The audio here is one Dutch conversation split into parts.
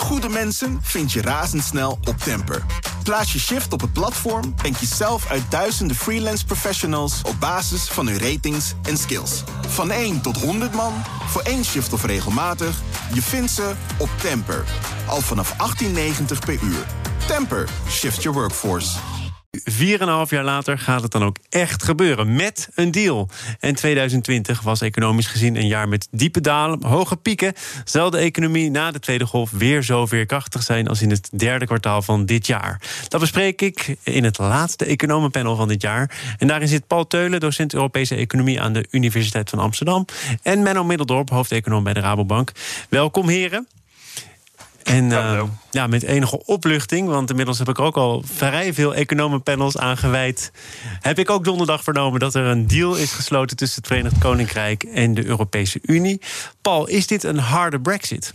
goede mensen vind je razendsnel op Temper. Plaats je shift op het platform en kies zelf uit duizenden freelance professionals op basis van hun ratings en skills. Van 1 tot 100 man, voor 1 shift of regelmatig, je vindt ze op Temper. Al vanaf 18,90 per uur. Temper, shift your workforce. 4,5 jaar later gaat het dan ook echt gebeuren, met een deal. En 2020 was economisch gezien een jaar met diepe dalen, hoge pieken. Zal de economie na de tweede golf weer zo veerkrachtig zijn als in het derde kwartaal van dit jaar? Dat bespreek ik in het laatste economenpanel van dit jaar. En daarin zit Paul Teulen, docent Europese Economie aan de Universiteit van Amsterdam. En Menno Middeldorp, hoofdeconoom bij de Rabobank. Welkom, heren. En met enige opluchting, want inmiddels heb ik ook al vrij veel economenpanels aangewijd. Heb ik ook donderdag vernomen dat er een deal is gesloten tussen het Verenigd Koninkrijk en de Europese Unie. Paul, is dit een harde Brexit?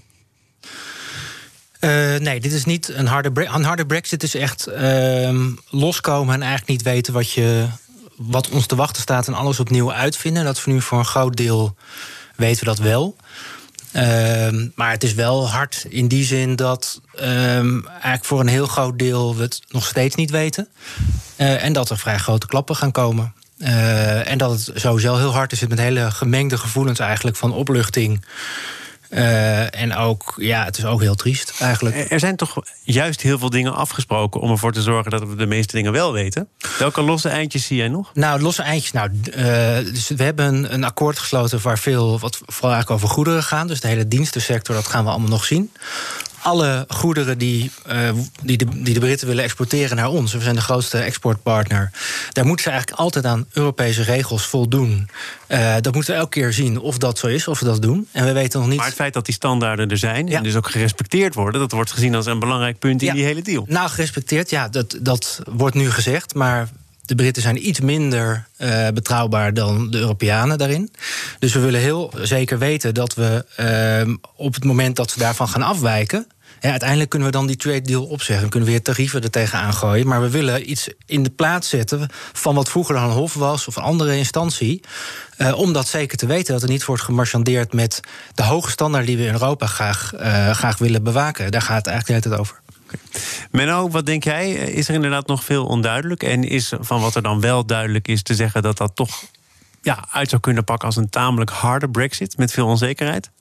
Nee, dit is niet een harde Brexit. Een harde Brexit is echt loskomen en eigenlijk niet weten wat ons te wachten staat en alles opnieuw uitvinden. Dat we nu voor een groot deel weten we dat wel. Maar het is wel hard in die zin dat eigenlijk voor een heel groot deel we het nog steeds niet weten. En dat er vrij grote klappen gaan komen. En dat het sowieso heel hard is met hele gemengde gevoelens eigenlijk van opluchting. En ook, het is ook heel triest eigenlijk. Er zijn toch juist heel veel dingen afgesproken om ervoor te zorgen dat we de meeste dingen wel weten? Welke losse eindjes zie jij nog? Nou, losse eindjes. Dus we hebben een akkoord gesloten wat vooral eigenlijk over goederen gaan. Dus de hele dienstensector, dat gaan we allemaal nog zien. Alle goederen die de Britten willen exporteren naar ons, we zijn de grootste exportpartner, daar moeten ze eigenlijk altijd aan Europese regels voldoen. Dat moeten we elke keer zien of dat zo is, of we dat doen. En we weten nog niet. Maar het feit dat die standaarden er zijn en dus ook gerespecteerd worden, dat wordt gezien als een belangrijk punt in die hele deal. Nou, gerespecteerd, dat wordt nu gezegd, maar de Britten zijn iets minder betrouwbaar dan de Europeanen daarin. Dus we willen heel zeker weten dat we op het moment dat ze daarvan gaan afwijken, uiteindelijk kunnen we dan die trade deal opzeggen. Kunnen we weer tarieven er tegenaan gooien. Maar we willen iets in de plaats zetten van wat vroeger dan een hof was of een andere instantie. Om dat zeker te weten, dat er niet wordt gemarchandeerd met de hoge standaard die we in Europa graag willen bewaken. Daar gaat het eigenlijk de hele tijd over. Menno, wat denk jij? Is er inderdaad nog veel onduidelijk? En is van wat er dan wel duidelijk is te zeggen dat dat toch uit zou kunnen pakken als een tamelijk harde Brexit met veel onzekerheid?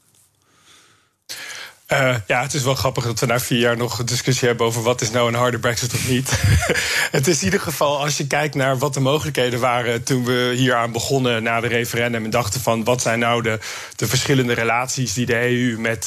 Het is wel grappig dat we na 4 jaar nog een discussie hebben over wat is nou een harde Brexit of niet. Het is in ieder geval, als je kijkt naar wat de mogelijkheden waren toen we hier aan begonnen na de referendum en dachten van wat zijn nou de verschillende relaties die de EU met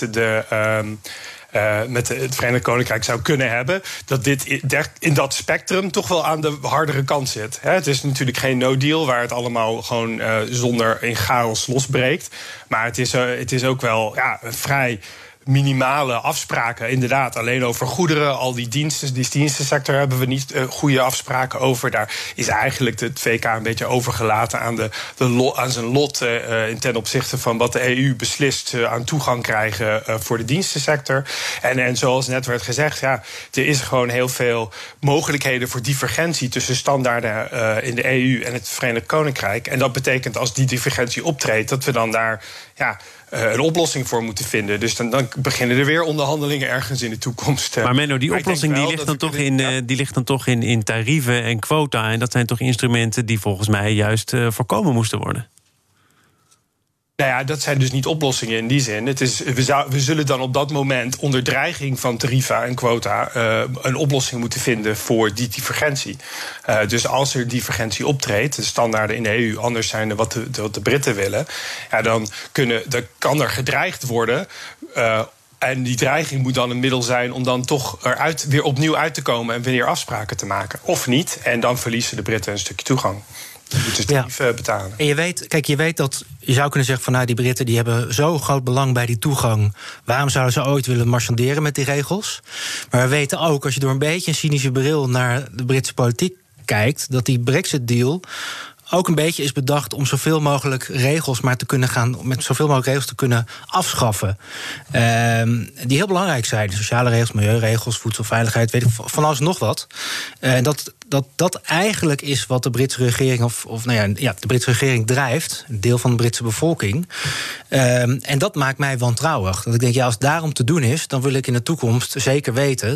het Verenigd Koninkrijk zou kunnen hebben, dat dit in dat spectrum toch wel aan de hardere kant zit. Het is natuurlijk geen no-deal waar het allemaal gewoon zonder in chaos losbreekt. Maar het is ook wel vrij minimale afspraken, inderdaad. Alleen over goederen, al die dienstensector hebben we niet goede afspraken over. Daar is eigenlijk het VK een beetje overgelaten aan zijn lot ten opzichte van wat de EU beslist aan toegang krijgen voor de dienstensector. En zoals net werd gezegd, er is gewoon heel veel mogelijkheden voor divergentie tussen standaarden in de EU en het Verenigd Koninkrijk. En dat betekent als die divergentie optreedt, dat we dan daar een oplossing voor moeten vinden. Dus dan beginnen er weer onderhandelingen ergens in de toekomst. Maar Menno, die oplossing die ligt dan toch in tarieven en quota. En dat zijn toch instrumenten die volgens mij juist voorkomen moesten worden? Dat zijn dus niet oplossingen in die zin. We zullen dan op dat moment onder dreiging van tarieven en quota een oplossing moeten vinden voor die divergentie. Dus als er divergentie optreedt, de standaarden in de EU anders zijn dan wat de Britten willen, dan kan er gedreigd worden. En die dreiging moet dan een middel zijn om dan toch weer opnieuw uit te komen en weer afspraken te maken. Of niet, en dan verliezen de Britten een stukje toegang. Je moet dus tarief betalen. En je weet dat je zou kunnen zeggen van die Britten die hebben zo groot belang bij die toegang. Waarom zouden ze ooit willen marchanderen met die regels? Maar we weten ook, als je door een beetje een cynische bril naar de Britse politiek kijkt, dat die Brexit-deal ook een beetje is bedacht om zoveel mogelijk regels met zoveel mogelijk regels te kunnen afschaffen. Die heel belangrijk zijn. Sociale regels, milieuregels, voedselveiligheid, weet ik van alles nog wat. En dat eigenlijk is wat de Britse regering de Britse regering drijft, een deel van de Britse bevolking. En dat maakt mij wantrouwig. Dat ik denk, als het daarom te doen is, dan wil ik in de toekomst zeker weten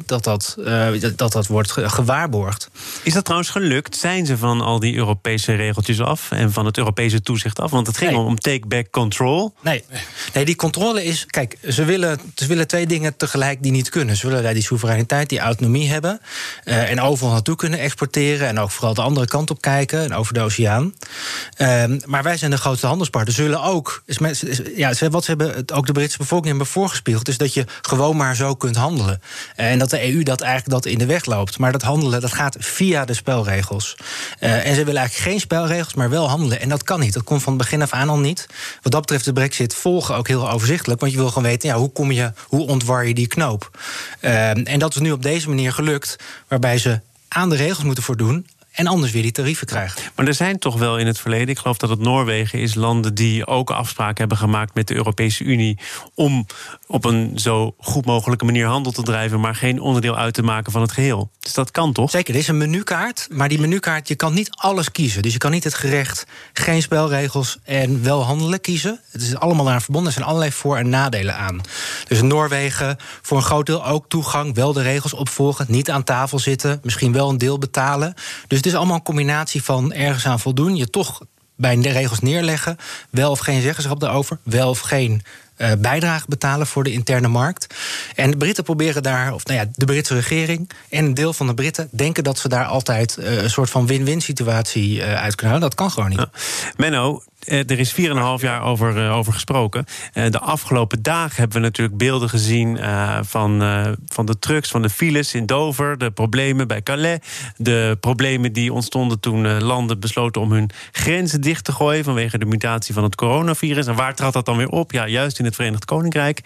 dat wordt gewaarborgd. Is dat trouwens gelukt? Zijn ze van al die Europese regeltjes af en van het Europese toezicht af? Want het ging om take-back control. Nee, die controle is... Kijk, ze willen twee dingen tegelijk die niet kunnen. Ze willen die soevereiniteit, die autonomie hebben. En overal naartoe kunnen exporteren. En ook vooral de andere kant op kijken. En over de oceaan. Maar wij zijn de grootste handelspartner. Ze zullen ook... wat ze hebben ook de Britse bevolking hebben voorgespiegeld, is dat je gewoon maar zo kunt handelen. En dat de EU dat in de weg loopt. Maar dat handelen, dat gaat via de spelregels. En ze willen eigenlijk geen spelregels, maar wel handelen. En dat kan niet. Dat komt van het begin af aan al niet. Wat dat betreft de Brexit volgen ook heel overzichtelijk. Want je wil gewoon weten, hoe ontwar je die knoop? En dat is nu op deze manier gelukt, waarbij ze aan de regels moeten voldoen en anders weer die tarieven krijgen. Maar er zijn toch wel in het verleden, ik geloof dat het Noorwegen is, landen die ook afspraken hebben gemaakt met de Europese Unie om op een zo goed mogelijke manier handel te drijven, maar geen onderdeel uit te maken van het geheel. Dus dat kan toch? Zeker, er is een menukaart, maar die menukaart, je kan niet alles kiezen. Dus je kan niet het gerecht, geen spelregels en wel handelen kiezen. Het is allemaal aan verbonden, er zijn allerlei voor- en nadelen aan. Dus in Noorwegen voor een groot deel ook toegang, wel de regels opvolgen, niet aan tafel zitten, misschien wel een deel betalen. Dus het is allemaal een combinatie van ergens aan voldoen, je toch bij de regels neerleggen, wel of geen zeggenschap daarover, wel of geen bijdrage betalen voor de interne markt. En de Britten proberen daar, de Britse regering en een deel van de Britten denken dat ze daar altijd een soort van win-win situatie uit kunnen halen. Dat kan gewoon niet. Ja. Menno, er is 4,5 jaar over gesproken. De afgelopen dagen hebben we natuurlijk beelden gezien van de trucks, van de files in Dover, de problemen bij Calais, de problemen die ontstonden toen landen besloten om hun grenzen dicht te gooien vanwege de mutatie van het coronavirus. En waar trad dat dan weer op? Ja, juist in het Verenigd Koninkrijk.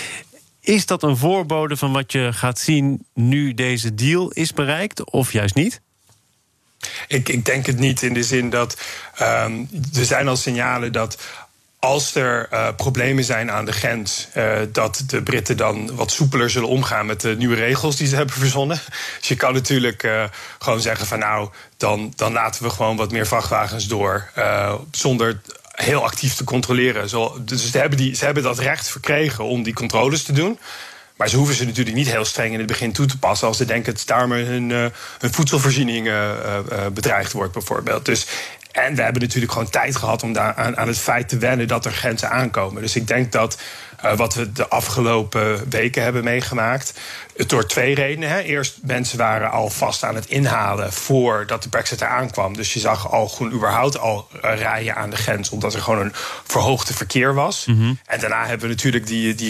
Is dat een voorbode van wat je gaat zien nu deze deal is bereikt, of juist niet? Ik denk het niet, in de zin dat er zijn al signalen dat als er problemen zijn aan de grens, dat de Britten dan wat soepeler zullen omgaan met de nieuwe regels die ze hebben verzonnen. Dus je kan natuurlijk gewoon zeggen van dan laten we gewoon wat meer vrachtwagens door, zonder heel actief te controleren. Dus ze hebben dat recht verkregen om die controles te doen. Maar ze hoeven ze natuurlijk niet heel streng in het begin toe te passen als ze denken dat daarmee hun voedselvoorziening bedreigd wordt, bijvoorbeeld. En we hebben natuurlijk gewoon tijd gehad om aan het feit te wennen dat er grenzen aankomen. Dus ik denk dat wat we de afgelopen weken hebben meegemaakt, door 2 redenen. Eerst, mensen waren al vast aan het inhalen voordat de Brexit eraan kwam. Dus je zag al gewoon überhaupt al rijen aan de grens, omdat er gewoon een verhoogde verkeer was. Mm-hmm. En daarna hebben we natuurlijk die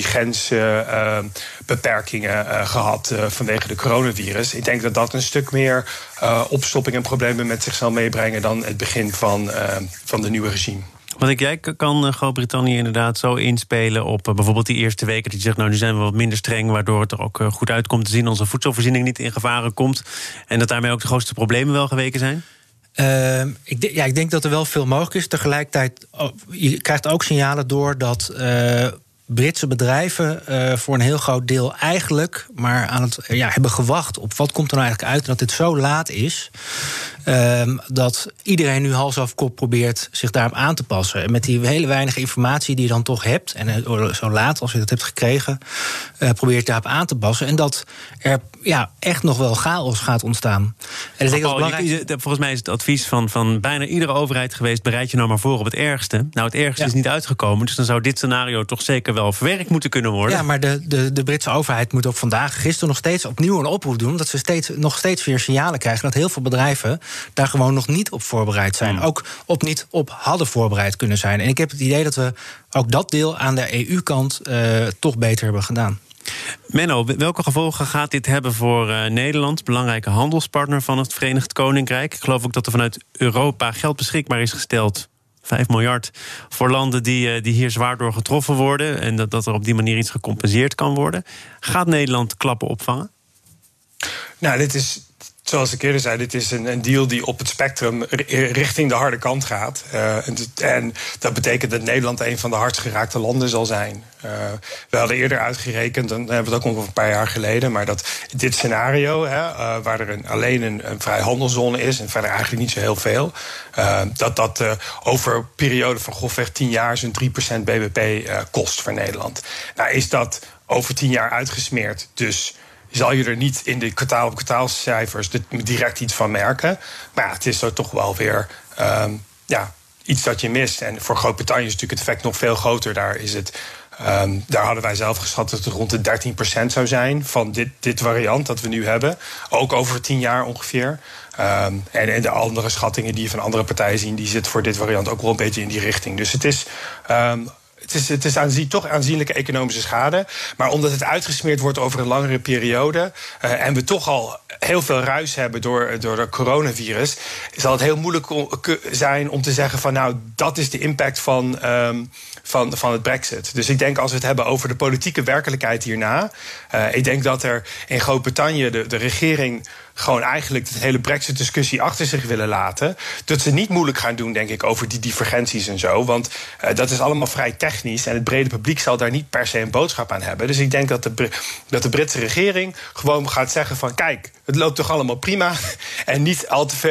grensbeperkingen gehad vanwege de coronavirus. Ik denk dat dat een stuk meer opstopping en problemen met zich zal meebrengen dan het begin van de nieuwe regime. Wat denk jij, kan Groot-Brittannië inderdaad zo inspelen op bijvoorbeeld die eerste weken, dat je zegt, nu zijn we wat minder streng, waardoor het er ook goed uitkomt te zien, onze voedselvoorziening niet in gevaar komt, en dat daarmee ook de grootste problemen wel geweken zijn? Ik denk dat er wel veel mogelijk is. Tegelijkertijd, je krijgt ook signalen door dat Britse bedrijven voor een heel groot deel eigenlijk maar aan het hebben gewacht op wat komt er nou eigenlijk uit, en dat dit zo laat is dat iedereen nu hals over kop probeert zich daarop aan te passen. En met die hele weinig informatie die je dan toch hebt, en zo laat als je dat hebt gekregen, probeer je daarop aan te passen. En dat er echt nog wel chaos gaat ontstaan. En volgens mij is het advies van bijna iedere overheid geweest, bereid je nou maar voor op het ergste. Nou, het ergste is niet uitgekomen, dus dan zou dit scenario toch zeker wel verwerkt moeten kunnen worden. Ja, maar de Britse overheid moet ook gisteren nog steeds opnieuw een oproep doen, dat ze nog steeds weer signalen krijgen dat heel veel bedrijven daar gewoon nog niet op voorbereid zijn. Ook niet op hadden voorbereid kunnen zijn. En ik heb het idee dat we ook dat deel aan de EU-kant toch beter hebben gedaan. Menno, welke gevolgen gaat dit hebben voor Nederland, belangrijke handelspartner van het Verenigd Koninkrijk? Ik geloof ook dat er vanuit Europa geld beschikbaar is gesteld, 5 miljard, voor landen die hier zwaar door getroffen worden, en dat er op die manier iets gecompenseerd kan worden. Gaat Nederland klappen opvangen? Nou, dit is Zoals ik eerder zei, dit is een deal die op het spectrum richting de harde kant gaat. En dat betekent dat Nederland een van de hardst geraakte landen zal zijn. We hadden eerder uitgerekend, dan hebben we het ook nog een paar jaar geleden, maar dat dit scenario, waar er alleen een vrijhandelszone is en verder eigenlijk niet zo heel veel, dat over een periode van grofweg 10 jaar zo'n 3% BBP kost voor Nederland. Nou is dat over 10 jaar uitgesmeerd, dus zal je er niet in de kwartaalcijfers direct iets van merken. Maar ja, het is er toch wel weer iets dat je mist. En voor Groot-Brittannië is natuurlijk het effect nog veel groter. Daar hadden wij zelf geschat dat het rond de 13% zou zijn van dit variant dat we nu hebben. Ook over 10 jaar ongeveer. En de andere schattingen die je van andere partijen zien, die zitten voor dit variant ook wel een beetje in die richting. Dus het is toch aanzienlijke economische schade. Maar omdat het uitgesmeerd wordt over een langere periode, en we toch al heel veel ruis hebben door het coronavirus, zal het heel moeilijk zijn om te zeggen van nou, dat is de impact van het Brexit. Dus ik denk als we het hebben over de politieke werkelijkheid hierna, ik denk dat er in Groot-Brittannië de regering gewoon eigenlijk de hele Brexit-discussie achter zich willen laten. Dat ze niet moeilijk gaan doen, denk ik, over die divergenties en zo. Want dat is allemaal vrij technisch en het brede publiek zal daar niet per se een boodschap aan hebben. Dus ik denk dat de Britse regering gewoon gaat zeggen van kijk, het loopt toch allemaal prima. En niet al te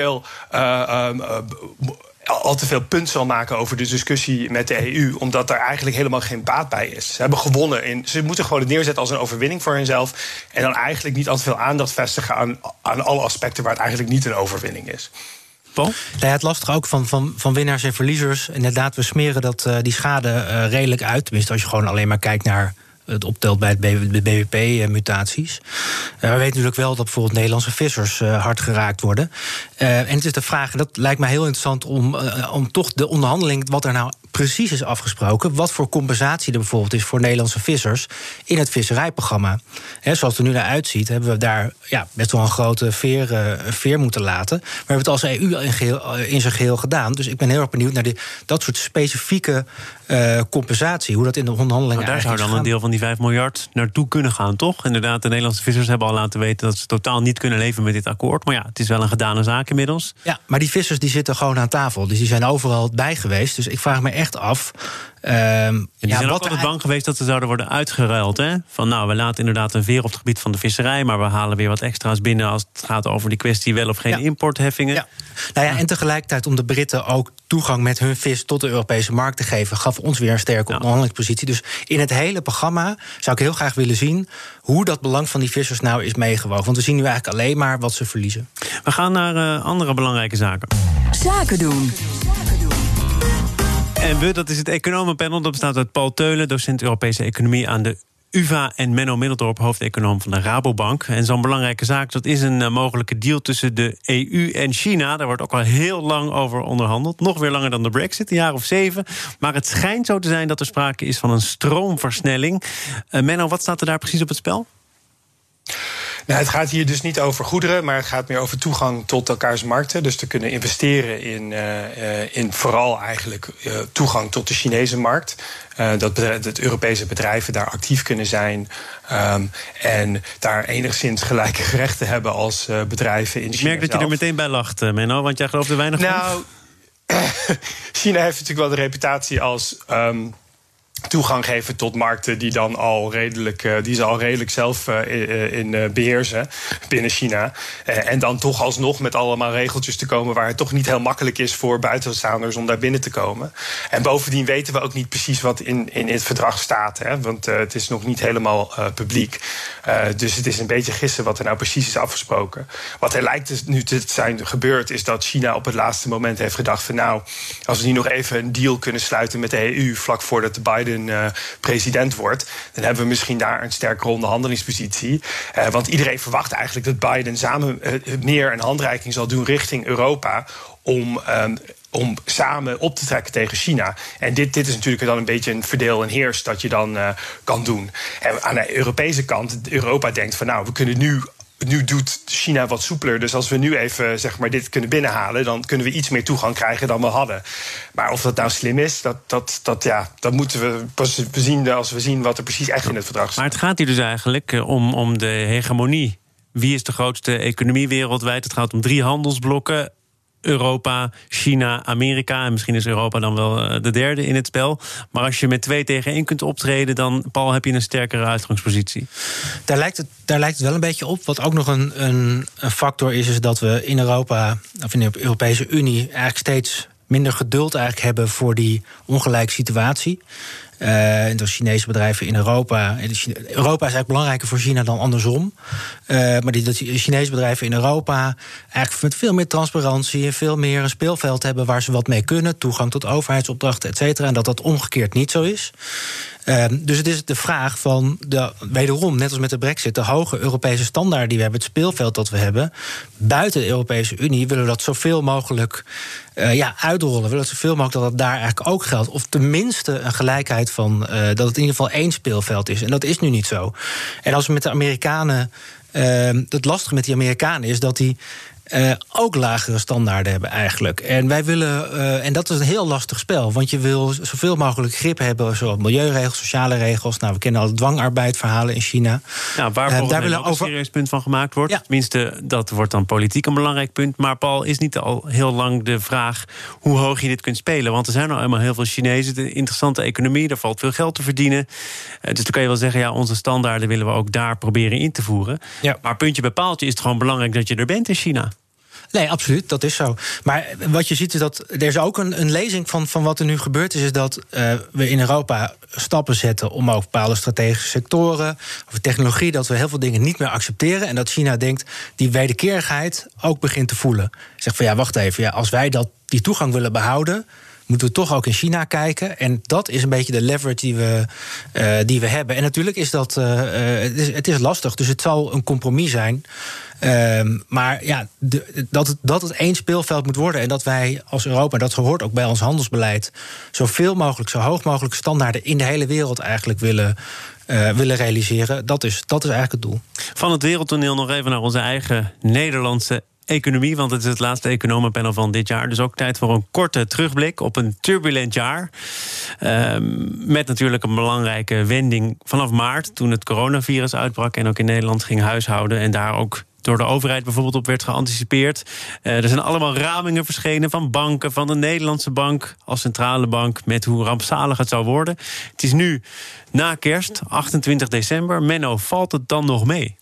veel punt zal maken over de discussie met de EU, omdat er eigenlijk helemaal geen baat bij is. Ze hebben gewonnen. Ze moeten gewoon het neerzetten als een overwinning voor henzelf en dan eigenlijk niet al te veel aandacht vestigen aan alle aspecten waar het eigenlijk niet een overwinning is. Paul? Nou ja, het lastige ook van winnaars en verliezers. Inderdaad, we smeren die schade redelijk uit. Tenminste, als je gewoon alleen maar kijkt naar het optelt bij de BBP-mutaties. We weten natuurlijk wel dat bijvoorbeeld Nederlandse vissers hard geraakt worden. En het is de vraag, en dat lijkt mij heel interessant om toch de onderhandeling, wat er nou precies is afgesproken, wat voor compensatie er bijvoorbeeld is voor Nederlandse vissers in het visserijprogramma. Zoals het er nu naar uitziet, hebben we daar best wel een grote veer moeten laten. Maar we hebben het als EU in zijn geheel gedaan. Dus ik ben heel erg benieuwd naar dat soort specifieke compensatie, hoe dat in de onderhandelingen daar zou dan een deel van die 5 miljard naartoe kunnen gaan, toch? Inderdaad, de Nederlandse vissers hebben al laten weten dat ze totaal niet kunnen leven met dit akkoord. Maar ja, het is wel een gedane zaak inmiddels. Ja, maar die vissers die zitten gewoon aan tafel. Dus die zijn overal bij geweest. Dus ik vraag me echt af. Die zijn ook altijd bang geweest dat ze zouden worden uitgeruild. Hè? Van nou, we laten inderdaad een veer op het gebied van de visserij, maar we halen weer wat extra's binnen als het gaat over die kwestie wel of geen importheffingen. Ja. Nou ja, en tegelijkertijd om de Britten ook toegang met hun vis tot de Europese markt te geven, gaf ons weer een sterke onderhandelingspositie. Dus in het hele programma zou ik heel graag willen zien hoe dat belang van die vissers nou is meegewogen. Want we zien nu eigenlijk alleen maar wat ze verliezen. We gaan naar andere belangrijke zaken. Zaken doen. En dat is het economenpanel. Dat bestaat uit Paul Teulen, docent Europese Economie aan de UvA, en Menno Middeldorp, hoofdeconoom van de Rabobank. En zo'n belangrijke zaak, dat is een mogelijke deal tussen de EU en China. Daar wordt ook al heel lang over onderhandeld. Nog weer langer dan de Brexit, een jaar of 7. Maar het schijnt zo te zijn dat er sprake is van een stroomversnelling. Menno, wat staat er daar precies op het spel? Nou, het gaat hier dus niet over goederen, maar het gaat meer over toegang tot elkaars markten. Dus te kunnen investeren in vooral eigenlijk toegang tot de Chinese markt. Dat Europese bedrijven daar actief kunnen zijn en daar enigszins gelijke rechten hebben als bedrijven in China. Ik merk dat je er meteen bij lacht, Menno, want jij gelooft er weinig van. Nou, China heeft natuurlijk wel de reputatie als toegang geven tot markten die dan die ze al redelijk zelf beheersen binnen China. En dan toch alsnog met allemaal regeltjes te komen waar het toch niet heel makkelijk is voor buitenstaanders om daar binnen te komen. En bovendien weten we ook niet precies wat in het verdrag staat. Hè, want het is nog niet helemaal publiek. Dus het is een beetje gissen wat er nou precies is afgesproken. Wat er lijkt dus nu te zijn gebeurd is dat China op het laatste moment heeft gedacht van nou, als we nu nog even een deal kunnen sluiten met de EU vlak voordat de Biden president wordt, dan hebben we misschien daar een sterkere onderhandelingspositie. Want iedereen verwacht eigenlijk dat Biden samen meer een handreiking zal doen richting Europa om samen op te trekken tegen China. En dit is natuurlijk dan een beetje een verdeel en heers dat je dan kan doen. En aan de Europese kant, Europa denkt van nou, we kunnen nu doet China wat soepeler. Dus als we nu even dit kunnen binnenhalen, dan kunnen we iets meer toegang krijgen dan we hadden. Maar of dat nou slim is, dat moeten we pas zien als we zien wat er precies echt in het verdrag staat. Maar het gaat hier dus eigenlijk om de hegemonie wie is de grootste economie wereldwijd? Het gaat om 3 handelsblokken. Europa, China, Amerika. En misschien is Europa dan wel de derde in het spel. Maar als je met 2 tegen 1 kunt optreden, dan, Paul, heb je een sterkere uitgangspositie. Daar lijkt het wel een beetje op. Wat ook nog een factor is dat we in Europa, of in de Europese Unie, eigenlijk steeds minder geduld eigenlijk hebben voor die ongelijke situatie. De Chinese bedrijven in Europa. Europa is eigenlijk belangrijker voor China dan andersom. Maar die Chinese bedrijven in Europa eigenlijk met veel meer transparantie en veel meer een speelveld hebben waar ze wat mee kunnen. Toegang tot overheidsopdrachten, et cetera. En dat omgekeerd niet zo is. Dus het is de vraag van, wederom, net als met de Brexit, de hoge Europese standaarden die we hebben, het speelveld dat we hebben, buiten de Europese Unie willen we dat zoveel mogelijk uitrollen. We willen het zoveel mogelijk dat het daar eigenlijk ook geldt. Of tenminste een gelijkheid van dat het in ieder geval 1 speelveld is. En dat is nu niet zo. En als we met de Amerikanen, het lastige met die Amerikanen is dat die ook lagere standaarden hebben eigenlijk. En wij willen, en dat is een heel lastig spel, want je wil zoveel mogelijk grip hebben, zoals milieuregels, sociale regels. Nou, we kennen al de dwangarbeidverhalen in China. Ja, waar volgens mij ook een serieus punt van gemaakt wordt. Ja. Tenminste, dat wordt dan politiek een belangrijk punt. Maar Paul, is niet al heel lang de vraag hoe hoog je dit kunt spelen? Want er zijn nou eenmaal heel veel Chinezen, de interessante economie, er valt veel geld te verdienen. Dus dan kan je wel zeggen, ja, onze standaarden willen we ook daar proberen in te voeren. Ja. Maar puntje bij paaltje is het gewoon belangrijk dat je er bent in China. Nee, absoluut, dat is zo. Maar wat je ziet is dat er is ook een lezing van wat er nu gebeurd is dat we in Europa stappen zetten om ook bepaalde strategische sectoren of technologie, dat we heel veel dingen niet meer accepteren en dat China denkt die wederkerigheid ook begint te voelen. Zegt van ja, wacht even, als wij die toegang willen behouden, moeten we toch ook in China kijken. En dat is een beetje de leverage die we hebben. En natuurlijk is dat het is lastig, dus het zal een compromis zijn. Maar ja, dat het 1 speelveld moet worden en dat wij als Europa, dat hoort ook bij ons handelsbeleid, zoveel mogelijk, zo hoog mogelijk standaarden in de hele wereld eigenlijk willen realiseren. Dat is eigenlijk het doel. Van het wereldtoneel nog even naar onze eigen Nederlandse economie, want het is het laatste economenpanel van dit jaar. Dus ook tijd voor een korte terugblik op een turbulent jaar. Met natuurlijk een belangrijke wending vanaf maart, toen het coronavirus uitbrak en ook in Nederland ging huishouden en daar ook door de overheid bijvoorbeeld op werd geanticipeerd. Er zijn allemaal ramingen verschenen van banken, van de Nederlandse bank als centrale bank, met hoe rampzalig het zou worden. Het is nu na kerst, 28 december. Menno, valt het dan nog mee?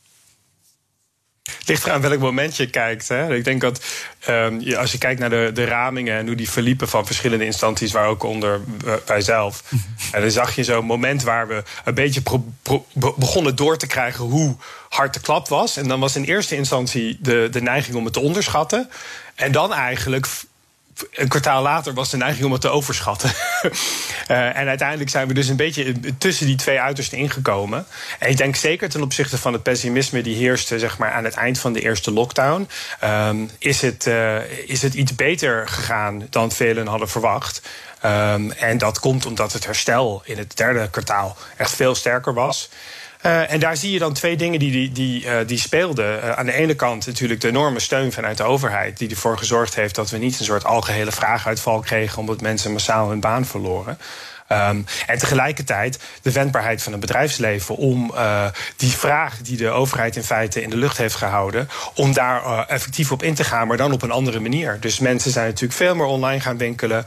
Het ligt eraan welk moment je kijkt. Hè. Ik denk dat als je kijkt naar de ramingen en hoe die verliepen van verschillende instanties, waar ook onder wij zelf. En dan zag je zo'n moment waar we een beetje begonnen door te krijgen hoe hard de klap was. En dan was in eerste instantie de neiging om het te onderschatten. En dan eigenlijk een kwartaal later was de neiging om het te overschatten. En uiteindelijk zijn we dus een beetje tussen die 2 uitersten ingekomen. En ik denk zeker ten opzichte van het pessimisme die heerste, zeg maar, aan het eind van de eerste lockdown, is het iets beter gegaan dan velen hadden verwacht. En dat komt omdat het herstel in het 3e kwartaal echt veel sterker was. En daar zie je dan 2 dingen die speelden. Aan de ene kant natuurlijk de enorme steun vanuit de overheid, die ervoor gezorgd heeft dat we niet een soort algehele vraaguitval kregen omdat mensen massaal hun baan verloren. En tegelijkertijd de wendbaarheid van het bedrijfsleven om die vraag die de overheid in feite in de lucht heeft gehouden, om daar effectief op in te gaan, maar dan op een andere manier. Dus mensen zijn natuurlijk veel meer online gaan winkelen.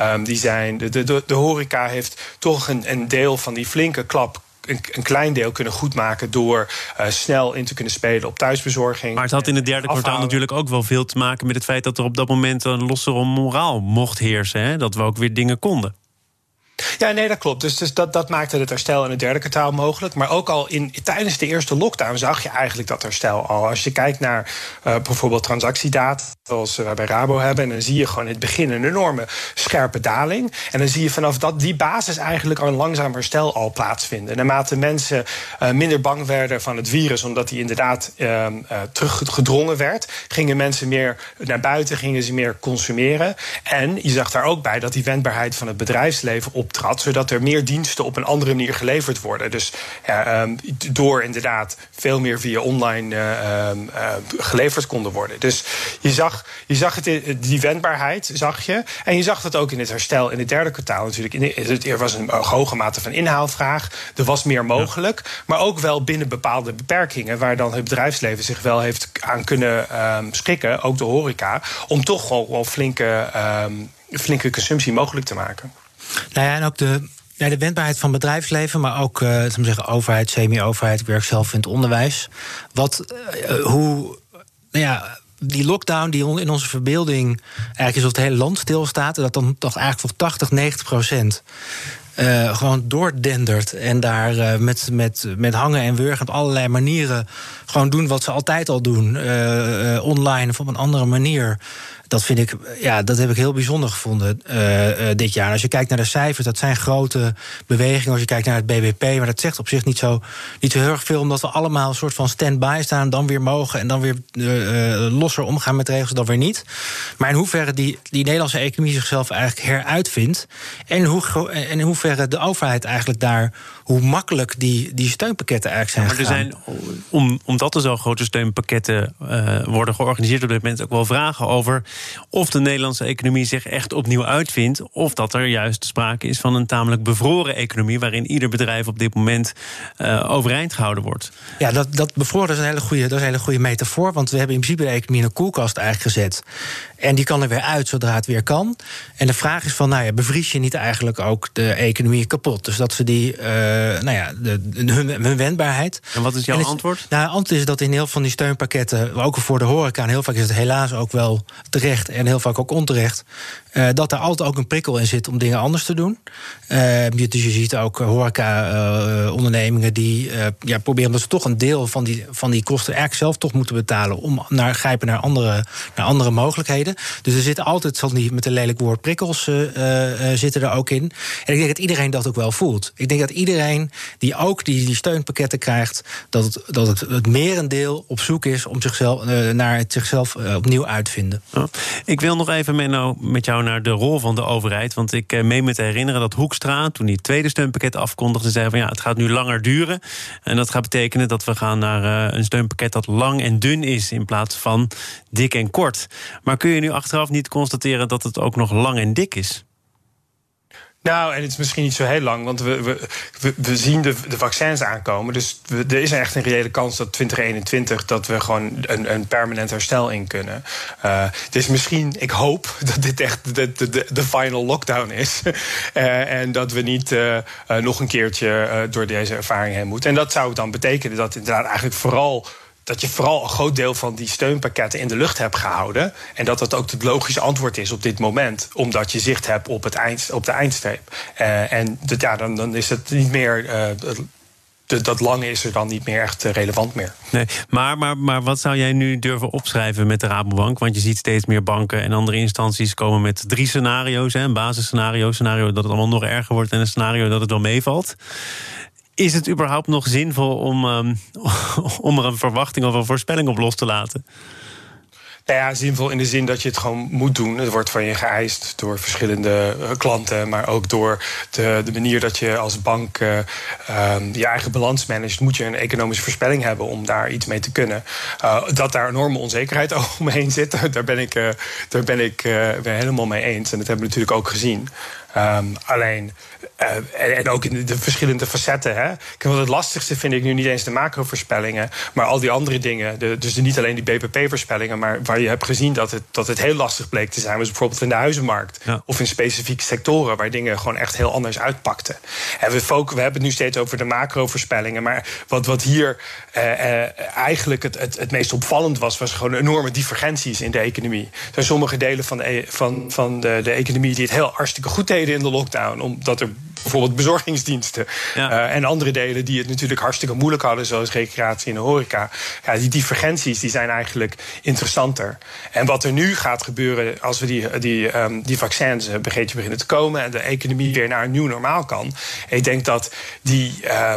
De horeca heeft toch een deel van die flinke klap, een klein deel kunnen goedmaken door snel in te kunnen spelen op thuisbezorging. Maar het had in het 3e kwartaal natuurlijk ook wel veel te maken met het feit dat er op dat moment een lossere moraal mocht heersen. Hè? Dat we ook weer dingen konden. Ja, nee, dat klopt. Dus dat maakte het herstel in het 3e kwartaal mogelijk. Maar ook al tijdens de eerste lockdown zag je eigenlijk dat herstel al. Als je kijkt naar bijvoorbeeld transactiedata, zoals we bij Rabo hebben, en dan zie je gewoon in het begin een enorme scherpe daling. En dan zie je vanaf die basis eigenlijk al een langzaam herstel al plaatsvinden. Naarmate mensen minder bang werden van het virus, omdat die inderdaad teruggedrongen werd, gingen mensen meer naar buiten, gingen ze meer consumeren. En je zag daar ook bij dat die wendbaarheid van het bedrijfsleven op optrad, zodat er meer diensten op een andere manier geleverd worden. Dus door inderdaad veel meer via online geleverd konden worden. Dus je zag die wendbaarheid, zag je. En je zag dat ook in het herstel in het derde kwartaal natuurlijk. Er was een hoge mate van inhaalvraag. Er was meer mogelijk. Maar ook wel binnen bepaalde beperkingen, waar dan het bedrijfsleven zich wel heeft aan kunnen schikken, ook de horeca, om toch wel flinke consumptie mogelijk te maken. Nou ja, en ook de wendbaarheid van bedrijfsleven, maar ook overheid, semi-overheid. Ik werk zelf in het onderwijs. Die lockdown die in onze verbeelding eigenlijk is of het hele land stilstaat, dat dan toch eigenlijk voor 80-90% gewoon doordendert en daar met hangen en wurgen op allerlei manieren gewoon doen wat ze altijd al doen, online of op een andere manier. Dat heb ik heel bijzonder gevonden dit jaar. En als je kijkt naar de cijfers, dat zijn grote bewegingen. Als je kijkt naar het BBP, maar dat zegt op zich niet zo heel erg veel, omdat we allemaal een soort van stand-by staan, dan weer mogen en dan weer losser omgaan met regels, dan weer niet. Maar in hoeverre die Nederlandse economie zichzelf eigenlijk heruitvindt en in hoeverre de overheid eigenlijk daar, hoe makkelijk die steunpakketten eigenlijk zijn gegaan. Maar er zijn, omdat er zo grote steunpakketten worden georganiseerd op dit moment, ook wel vragen over of de Nederlandse economie zich echt opnieuw uitvindt, of dat er juist sprake is van een tamelijk bevroren economie, waarin ieder bedrijf op dit moment overeind gehouden wordt. Ja, dat bevroren is een hele goede metafoor, want we hebben in principe de economie in een koelkast eigenlijk gezet. En die kan er weer uit zodra het weer kan. En de vraag is van, bevries je niet eigenlijk ook de economie kapot? Dus dat ze hun wendbaarheid. En wat is jouw antwoord? Het antwoord is dat in heel veel van die steunpakketten, ook voor de horeca, en heel vaak is het helaas ook wel terecht en heel vaak ook onterecht, dat er altijd ook een prikkel in zit om dingen anders te doen. Dus je ziet ook horeca-ondernemingen die proberen dat ze toch een deel van die kosten eigenlijk zelf toch moeten betalen om grijpen naar andere mogelijkheden. Dus er zitten altijd, zal niet met een lelijk woord, prikkels zitten er ook in. En ik denk dat iedereen dat ook wel voelt. Ik denk dat iedereen die ook die steunpakketten krijgt, dat het merendeel op zoek is om zichzelf opnieuw uitvinden. Ja. Ik wil nog even met jou naar de rol van de overheid. Want ik meen me te herinneren dat Hoekstra, toen hij het tweede steunpakket afkondigde, zei van het gaat nu langer duren. En dat gaat betekenen dat we gaan naar een steunpakket dat lang en dun is in plaats van dik en kort. Maar kun je nu achteraf niet constateren dat het ook nog lang en dik is? Nou, en het is misschien niet zo heel lang, want we zien de vaccins aankomen. Dus er is echt een reële kans dat 2021 dat we gewoon een permanent herstel in kunnen. Dus misschien, ik hoop dat dit echt de final lockdown is. En dat we niet nog een keertje door deze ervaring heen moeten. En dat zou dan betekenen dat inderdaad eigenlijk dat je vooral een groot deel van die steunpakketten in de lucht hebt gehouden. En dat ook het logische antwoord is op dit moment. Omdat je zicht hebt op de eindstreep. Dan is het niet meer. Dat lange is er dan niet meer echt relevant meer. Nee, maar wat zou jij nu durven opschrijven met de Rabobank? Want je ziet steeds meer banken en andere instanties komen met 3 scenario's. Een basisscenario, scenario dat het allemaal nog erger wordt en een scenario dat het wel meevalt. Is het überhaupt nog zinvol om er een verwachting of een voorspelling op los te laten? Nou ja, zinvol in de zin dat je het gewoon moet doen. Het wordt van je geëist door verschillende klanten, maar ook door de manier dat je als bank je eigen balans managt, moet je een economische voorspelling hebben om daar iets mee te kunnen. Dat daar enorme onzekerheid omheen zit, daar ben ik helemaal mee eens. En dat hebben we natuurlijk ook gezien. En ook in de verschillende facetten. Hè. Het lastigste vind ik nu niet eens de macrovoorspellingen, maar al die andere dingen. Dus niet alleen die BBP-voorspellingen, maar waar je hebt gezien dat het heel lastig bleek te zijn, was bijvoorbeeld in de huizenmarkt. Ja. Of in specifieke sectoren waar dingen gewoon echt heel anders uitpakten. En we hebben het nu steeds over de macrovoorspellingen, maar wat hier eigenlijk het meest opvallend was gewoon enorme divergenties in de economie. Er zijn sommige delen van de economie die het heel hartstikke goed deden in de lockdown, omdat er bijvoorbeeld bezorgingsdiensten en andere delen die het natuurlijk hartstikke moeilijk hadden, zoals recreatie en de horeca. Ja, die divergenties die zijn eigenlijk interessanter. En wat er nu gaat gebeuren als we die vaccins een beetje beginnen te komen en de economie weer naar een nieuw normaal kan. Ik denk dat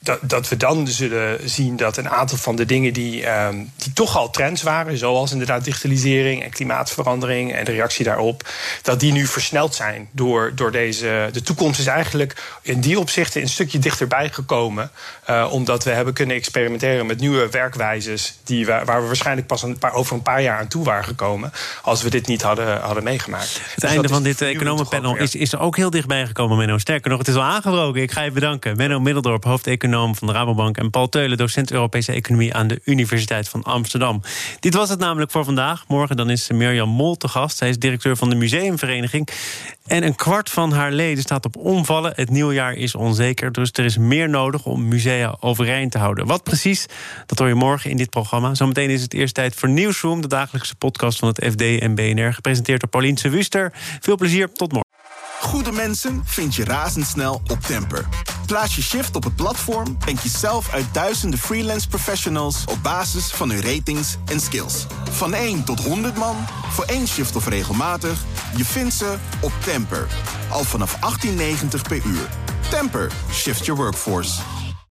dat we dan zullen zien dat een aantal van de dingen die toch al trends waren, zoals inderdaad digitalisering en klimaatverandering en de reactie daarop, dat die nu versneld zijn door deze. De toekomst is eigenlijk in die opzichten een stukje dichterbij gekomen, omdat we hebben kunnen experimenteren met nieuwe werkwijzes waar we waarschijnlijk pas over een paar jaar aan toe waren gekomen, als we dit niet hadden meegemaakt. Het einde van dit economenpanel is er ook heel dichtbij gekomen, Menno. Sterker nog, het is al aangebroken. Ik ga je bedanken. Menno Middeldorp, hoofdeconoom van de Rabobank, en Paul Teulen, docent Europese Economie aan de Universiteit van Amsterdam. Dit was het namelijk voor vandaag. Morgen dan is Mirjam Mol te gast. Zij is directeur van de Museumvereniging. En een kwart van haar leden staat op omvallen. Het nieuwjaar is onzeker, dus er is meer nodig om musea overeind te houden. Wat precies, dat hoor je morgen in dit programma. Zometeen is het eerst tijd voor Nieuwsroom, de dagelijkse podcast van het FD en BNR, gepresenteerd door Paulien Wuster. Veel plezier, tot morgen. Goede mensen vind je razendsnel op Temper. Plaats je shift op het platform en kies zelf uit duizenden freelance professionals op basis van hun ratings en skills. Van 1 tot 100 man, voor 1 shift of regelmatig, je vindt ze op Temper. Al vanaf 18,90 per uur. Temper, shift your workforce.